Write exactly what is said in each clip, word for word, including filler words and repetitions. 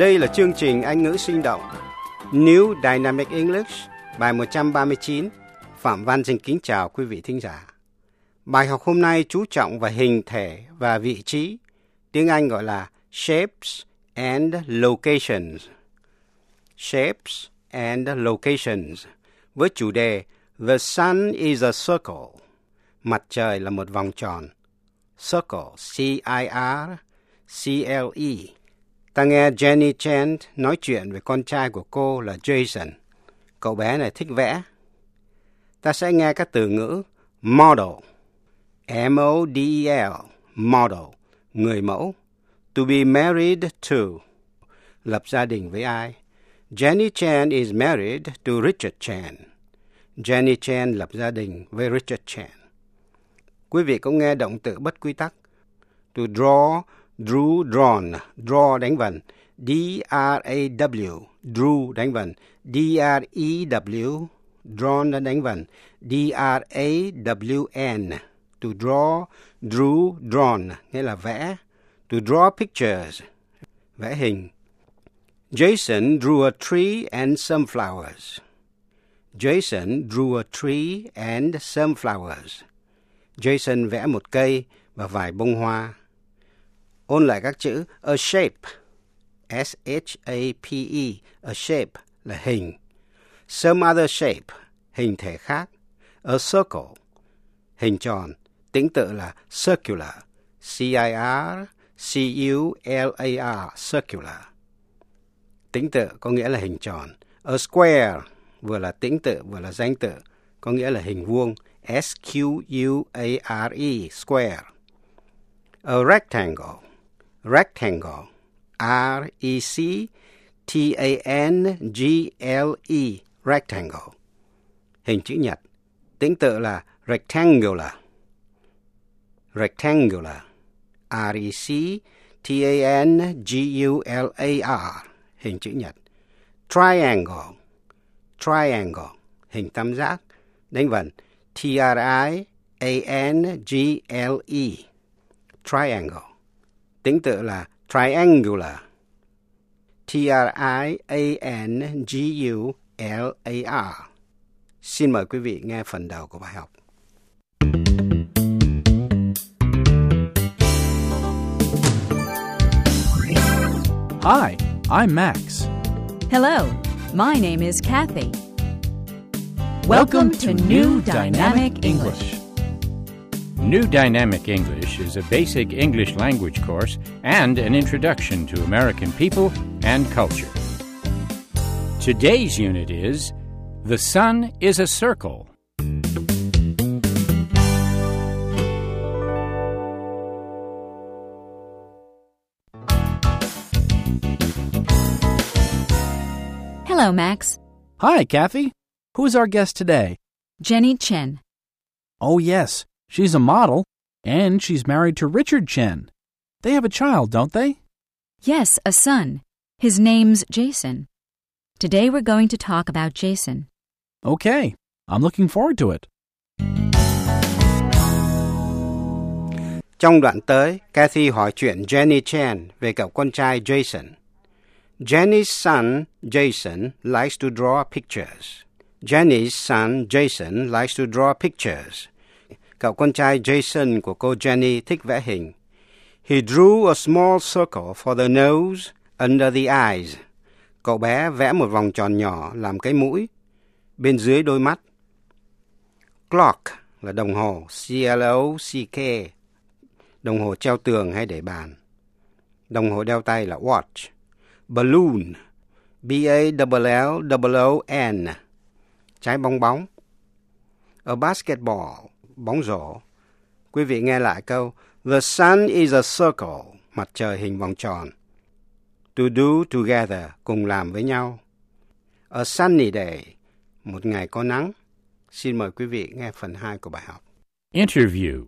Đây là chương trình Anh ngữ sinh động New Dynamic English, bài một trăm ba mươi chín. Phạm Văn xin kính chào quý vị thính giả. Bài học hôm nay chú trọng vào hình thể và vị trí. Tiếng Anh gọi là Shapes and Locations. Shapes and Locations. Với chủ đề The sun is a circle. Mặt trời là một vòng tròn. Circle, C I R C L E. Ta nghe Jenny Chen nói chuyện về con trai của cô là Jason. Cậu bé này thích vẽ. Ta sẽ nghe các từ ngữ model, M O D E L, model, người mẫu. To be married to, lập gia đình với ai. Jenny Chen is married to Richard Chen. Jenny Chen lập gia đình với Richard Chen. Quý vị cũng nghe động từ bất quy tắc. To draw, drew, drawn. Draw đánh vần. D R A W. Drew đánh vần. D R E W. Drawn đánh vần. D R A W N. To draw, drew, drawn. Nghĩa là vẽ. To draw pictures. Vẽ hình. Jason drew a tree and some flowers. Jason drew a tree and some flowers. Jason vẽ một cây và vài bông hoa. Ôn lại các chữ a shape, S H A P E, a shape là hình. Some other shape, hình thể khác. A circle, hình tròn, tính tự là circular, C I R C U L A R, circular. Tính tự có nghĩa là hình tròn. A square, vừa là tính tự vừa là danh tự, có nghĩa là hình vuông, S Q U A R E, square. A rectangle, rectangle, R E C T A N G L E, rectangle. Hình chữ nhật, tính tự là rectangular, rectangular, R E C T A N G U L A R, hình chữ nhật. Triangle, triangle, hình tam giác, đánh vần T R I A N G L E, triangle. Tính tự là triangular, T R I A N G U L A R. Xin mời quý vị nghe phần đầu của bài học. Hi, I'm Max. Hello, my name is Kathy. Welcome to New Dynamic English. New Dynamic English is a basic English language course and an introduction to American people and culture. Today's unit is The Sun is a Circle. Hello, Max. Hi, Kathy. Who's our guest today? Jenny Chen. Oh, yes. She's a model, and she's married to Richard Chen. They have a child, don't they? Yes, a son. His name's Jason. Today we're going to talk about Jason. Okay. I'm looking forward to it. Trong đoạn tới, Kathy hỏi chuyện Jenny Chen về cậu con trai Jason. Jenny's son, Jason, likes to draw pictures. Jenny's son, Jason, likes to draw pictures. Cậu con trai Jason của cô Jenny thích vẽ hình. He drew a small circle for the nose under the eyes. Cậu bé vẽ một vòng tròn nhỏ làm cái mũi, bên dưới đôi mắt. Clock là đồng hồ, C L O C K, đồng hồ treo tường hay để bàn. Đồng hồ đeo tay là watch. Balloon, B A L L O N, trái bong bóng. A basketball, bóng rổ. Quý vị nghe lại câu The sun is a circle, mặt trời hình vòng tròn. To do together, cùng làm với nhau. A sunny day, một ngày có nắng. Xin mời quý vị nghe phần hai của bài học. Interview.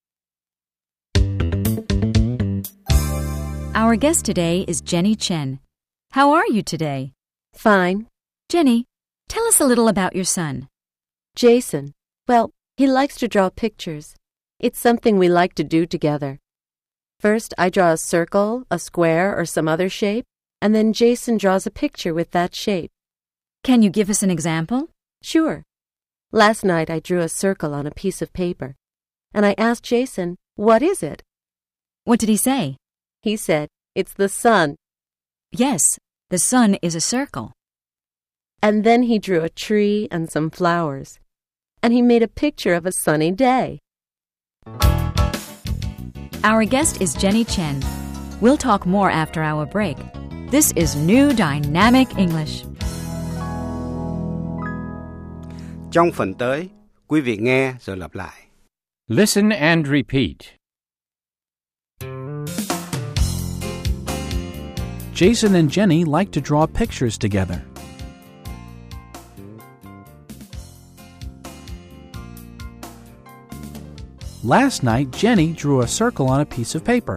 Our guest today is Jenny Chen. How are you today? Fine. Jenny, tell us a little about your son. Jason. Well, he likes to draw pictures. It's something we like to do together. First, I draw a circle, a square, or some other shape, and then Jason draws a picture with that shape. Can you give us an example? Sure. Last night I drew a circle on a piece of paper, and I asked Jason, "What is it?" What did he say? He said, "It's the sun." Yes, the sun is a circle. And then he drew a tree and some flowers, and he made a picture of a sunny day. Our guest is Jenny Chen. We'll talk more after our break. This is New Dynamic English. Trong phần tới, quý vị nghe rồi lặp lại. Listen and repeat. Jason and Jenny like to draw pictures together. Last night, Jenny drew a circle on a piece of paper.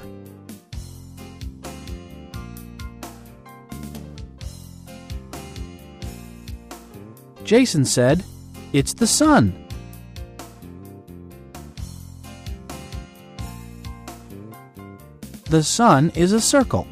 Jason said, "It's the sun." The sun is a circle.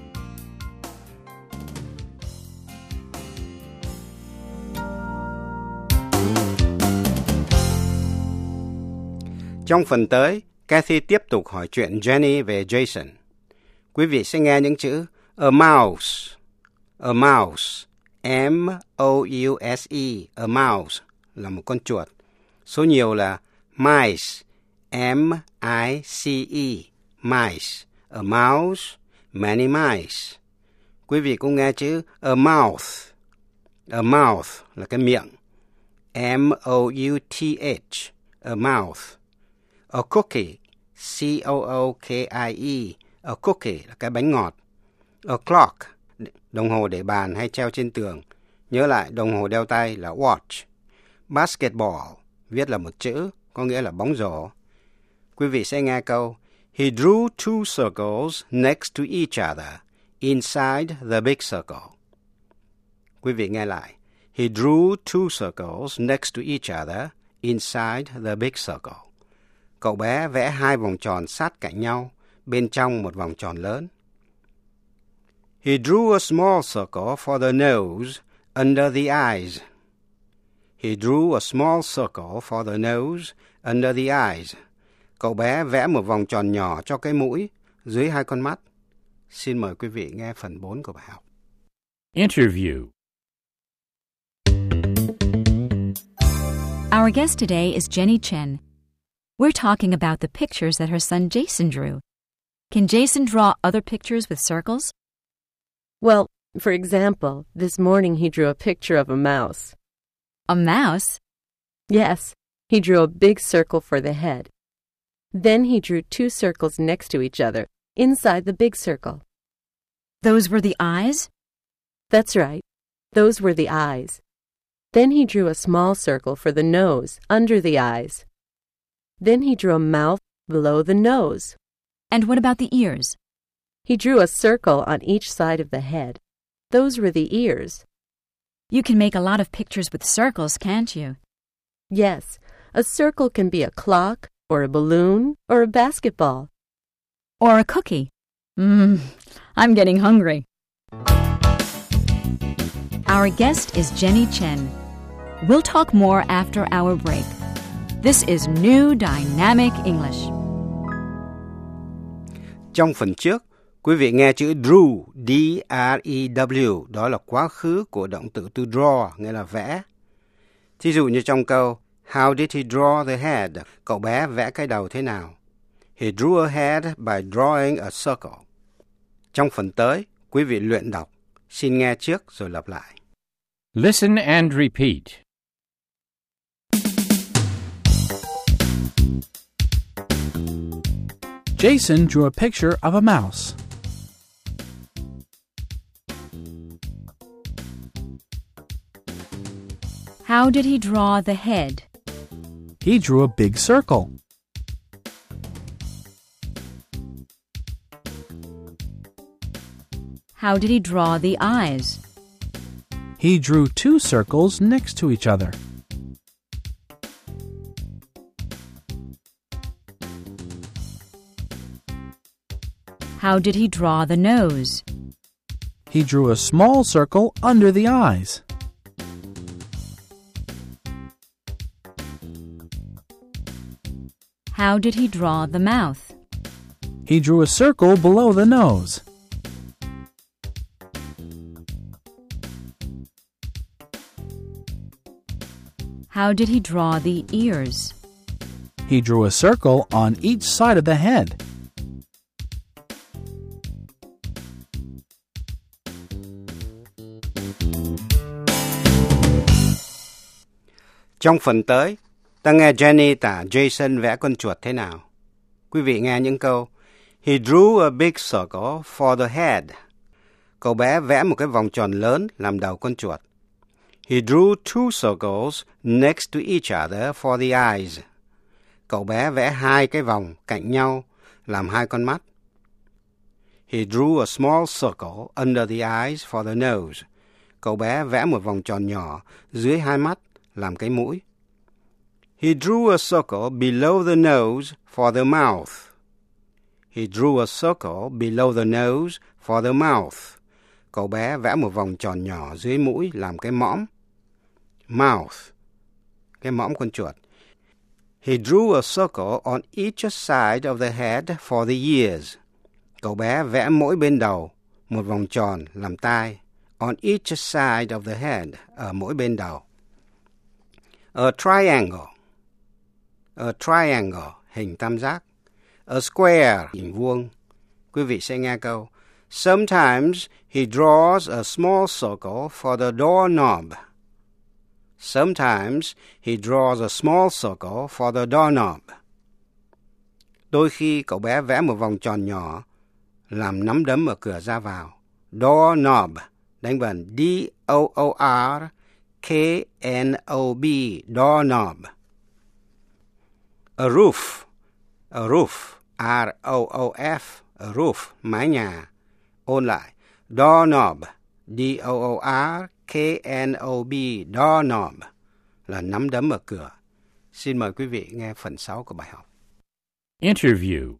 Trong phần tới, Kathy tiếp tục hỏi chuyện Jenny về Jason. Quý vị sẽ nghe những chữ a mouse, a mouse, M O U S E, a mouse là một con chuột. Số nhiều là mice, M I C E, mice, a mouse, many mice. Quý vị cũng nghe chữ a mouth, a mouth là cái miệng, M O U T H, a mouth. A cookie, C O O K I E, a cookie là cái bánh ngọt. A clock, đồng hồ để bàn hay treo trên tường. Nhớ lại, đồng hồ đeo tay là watch. Basketball, viết là một chữ, có nghĩa là bóng rổ. Quý vị sẽ nghe câu He drew two circles next to each other, inside the big circle. Quý vị nghe lại. He drew two circles next to each other, inside the big circle. Cậu bé vẽ hai vòng tròn sát cạnh nhau, bên trong một vòng tròn lớn. He drew a small circle for the nose, under the eyes. He drew a small circle for the nose, under the eyes. Cậu bé vẽ một vòng tròn nhỏ cho cái mũi, dưới hai con mắt. Xin mời quý vị nghe phần bốn của bài học. Interview. Our guest today is Jenny Chen. We're talking about the pictures that her son Jason drew. Can Jason draw other pictures with circles? Well, for example, this morning he drew a picture of a mouse. A mouse? Yes, he drew a big circle for the head. Then he drew two circles next to each other, inside the big circle. Those were the eyes? That's right. Those were the eyes. Then he drew a small circle for the nose, under the eyes. Then he drew a mouth below the nose. And what about the ears? He drew a circle on each side of the head. Those were the ears. You can make a lot of pictures with circles, can't you? Yes, a circle can be a clock, or a balloon, or a basketball. Or a cookie. Mmm, I'm getting hungry. Our guest is Jenny Chen. We'll talk more after our break. This is New Dynamic English. Trong phần trước, quý vị nghe chữ drew, D R E W, đó là quá khứ của động từ to draw, nghĩa là vẽ. Thí dụ như trong câu, How did he draw the head? Cậu bé vẽ cái đầu thế nào? He drew a head by drawing a circle. Trong phần tới, quý vị luyện đọc. Xin nghe trước rồi lặp lại. Listen and repeat. Jason drew a picture of a mouse. How did he draw the head? He drew a big circle. How did he draw the eyes? He drew two circles next to each other. How did he draw the nose? He drew a small circle under the eyes. How did he draw the mouth? He drew a circle below the nose. How did he draw the ears? He drew a circle on each side of the head. Trong phần tới, ta nghe Jenny tả Jason vẽ con chuột thế nào. Quý vị nghe những câu He drew a big circle for the head. Cậu bé vẽ một cái vòng tròn lớn làm đầu con chuột. He drew two circles next to each other for the eyes. Cậu bé vẽ hai cái vòng cạnh nhau làm hai con mắt. He drew a small circle under the eyes for the nose. Cậu bé vẽ một vòng tròn nhỏ dưới hai mắt làm cái mũi. He drew a circle below the nose for the mouth. He drew a circle below the nose for the mouth. Cậu bé vẽ một vòng tròn nhỏ dưới mũi làm cái mõm. Mouth, cái mõm con chuột. He drew a circle on each side of the head for the ears. Cậu bé vẽ mỗi bên đầu một vòng tròn làm tai. On each side of the head, ở mỗi bên đầu. A triangle. A triangle, hình tam giác. A square, hình vuông. Quý vị sẽ nghe câu Sometimes he draws a small circle for the doorknob. Sometimes he draws a small circle for the doorknob. Đôi khi cậu bé vẽ một vòng tròn nhỏ làm nắm đấm ở cửa ra vào. Doorknob, đánh vần D O O R K N O B, doorknob. A roof, a roof, R O O F, a roof, mái nhà. Ôn lại, doorknob, D O O R K N O B, doorknob, là nắm đấm ở cửa. Xin mời quý vị nghe phần sáu của bài học. Interview.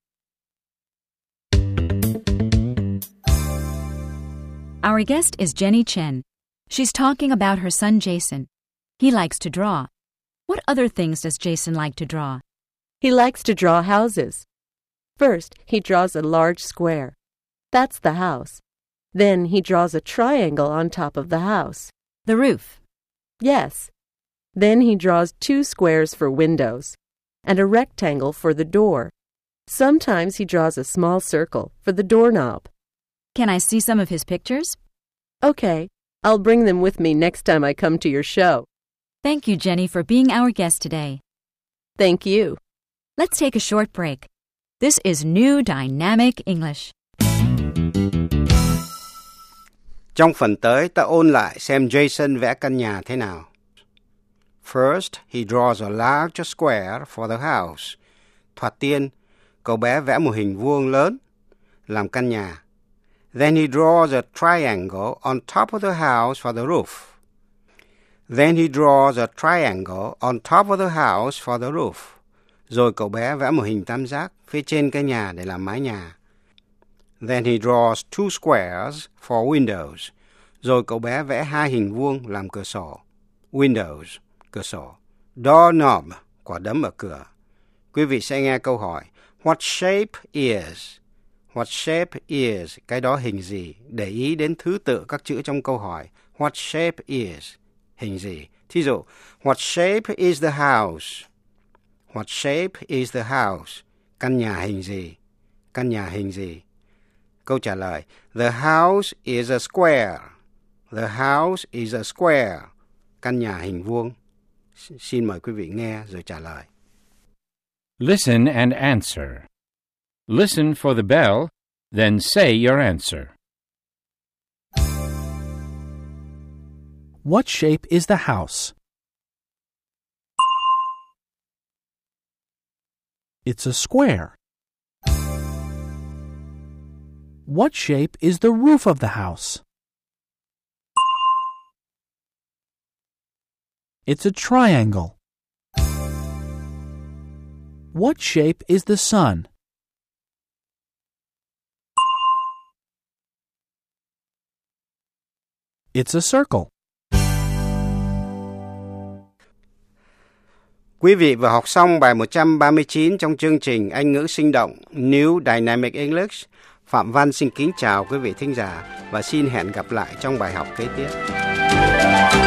Our guest is Jenny Chen. She's talking about her son Jason. He likes to draw. What other things does Jason like to draw? He likes to draw houses. First, he draws a large square. That's the house. Then he draws a triangle on top of the house. The roof. Yes. Then he draws two squares for windows and a rectangle for the door. Sometimes he draws a small circle for the doorknob. Can I see some of his pictures? Okay, I'll bring them with me next time I come to your show. Thank you, Jenny, for being our guest today. Thank you. Let's take a short break. This is New Dynamic English. Trong phần tới, ta ôn lại xem Jason vẽ căn nhà thế nào. First, he draws a large square for the house. Thoạt tiên, cậu bé vẽ một hình vuông lớn làm căn nhà. Then he draws a triangle on top of the house for the roof. Then he draws a triangle on top of the house for the roof. Rồi cậu bé vẽ một hình tam giác phía trên cái nhà để làm mái nhà. Then he draws two squares for windows. Rồi cậu bé vẽ hai hình vuông làm cửa sổ. Windows, cửa sổ. Doorknob, quả đấm ở cửa. Quý vị sẽ nghe câu hỏi What shape is? What shape is? Cái đó hình gì? Để ý đến thứ tự các chữ trong câu hỏi. What shape is? Hình gì? Thí dụ, What shape is the house? What shape is the house? Căn nhà hình gì? Căn nhà hình gì? Câu trả lời, The house is a square. The house is a square. Căn nhà hình vuông. Xin mời quý vị nghe rồi trả lời. Listen and answer. Listen for the bell, then say your answer. What shape is the house? It's a square. What shape is the roof of the house? It's a triangle. What shape is the sun? It's a circle. Quý vị vừa học xong bài một trăm ba mươi chín trong chương trình Anh ngữ sinh động New Dynamic English. Phạm Văn xin kính chào quý vị thính giả và xin hẹn gặp lại trong bài học kế tiếp.